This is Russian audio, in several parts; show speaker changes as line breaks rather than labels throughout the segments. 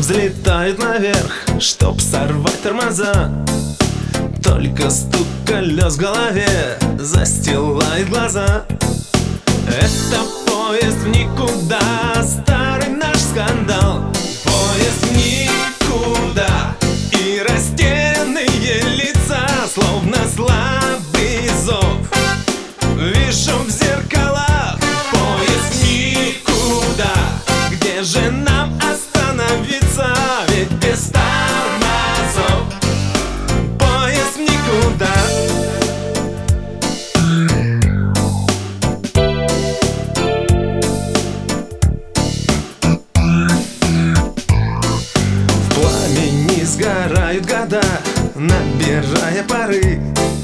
взлетает наверх, чтоб сорвать тормоза. Только стук колес в голове застилает глаза. Это поезд в никуда, старый наш скандал. Поезд в никуда, и растерянные лица, словно слабый зов вижу в зеркалах. Поезд в никуда, где же нам остановиться, ведь без тормозов. Поезд в никуда. В пламени сгорают года, набирая пары.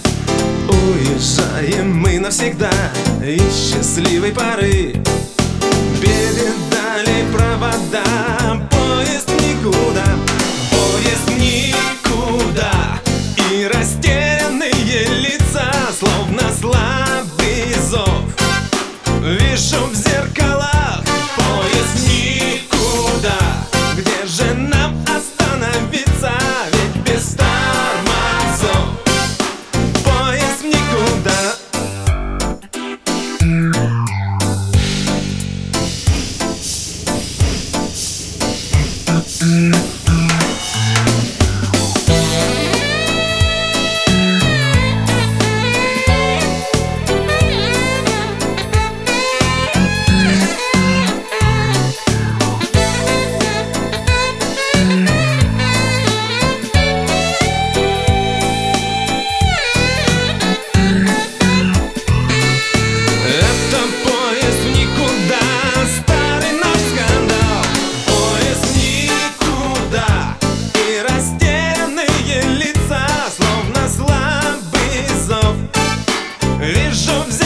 Уезжаем мы навсегда из счастливой поры. Передали провода, поезд в никуда, поезд в никуда, и растерянные лица, словно слабый зов вижу в зеркалах. Поезд в никуда, где же нам остановиться, ведь без тормозов. Поезд в никуда. Вижу в